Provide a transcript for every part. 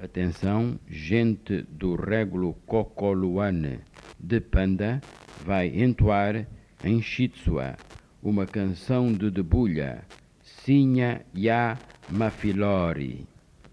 Atenção, gente do régulo Cocoluane de Panda vai entoar em Chitsua uma canção de debulha, Sinha Ya Mafilori.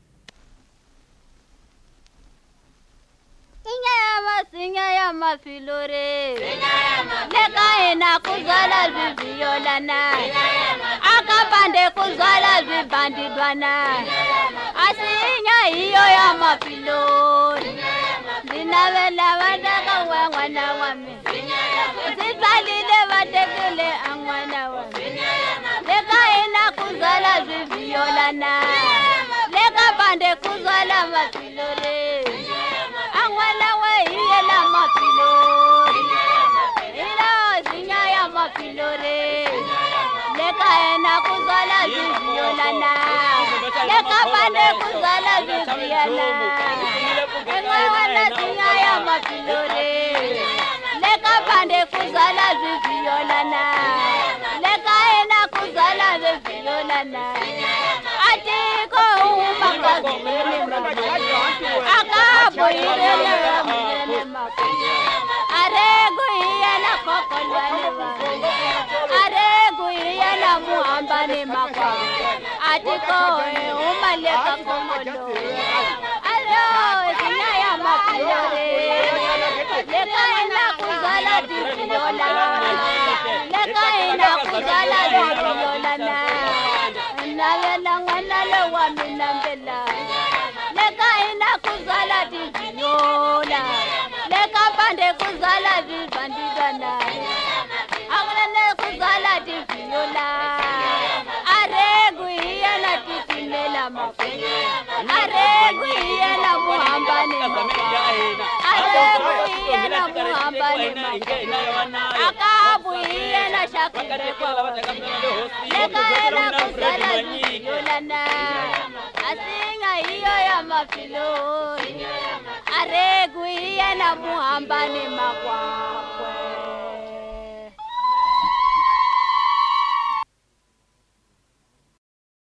Sinha ya mafilore, leka ina kuzala viviolana, akapande kuzala vibandidwana, asinya iyo ya mafilore, zinavela wadaka wa mwana wame, zitalile watekele angwana wame, leka ina kuzala viviolana, leka pande kuzala mafilore, angwana wa la mafilore, ila zinya ya mafilore, leka ena kuzala viviolana, leka pande kuzala viviana, engwana zinya ya mafilore, leka pande kuzala viviolana, leka ena kuzala viviolana, atiko umakazini akabo irele aregu iyana kokolwane aregu iyana muhambane makwa atiko umaleka komolo alo zina ya mafilore leka ina kuzala diviola leka ina kuzala diviola na ngwana lo wa minambela leka ina kuzala diviola leka pande kuzala vibandidana akulane kuzala diviola aregu iyana titimela makoye aregu iyana muhambane aregu iyana muhambane akabu iyana shakireko leka ina kuzala diviola asinga iyo ya mafilori aregu iyana muhambane makwa